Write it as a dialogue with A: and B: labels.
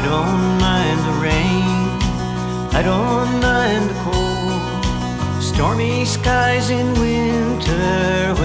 A: don't mind the rain, I don't mind the cold. Stormy skies in winter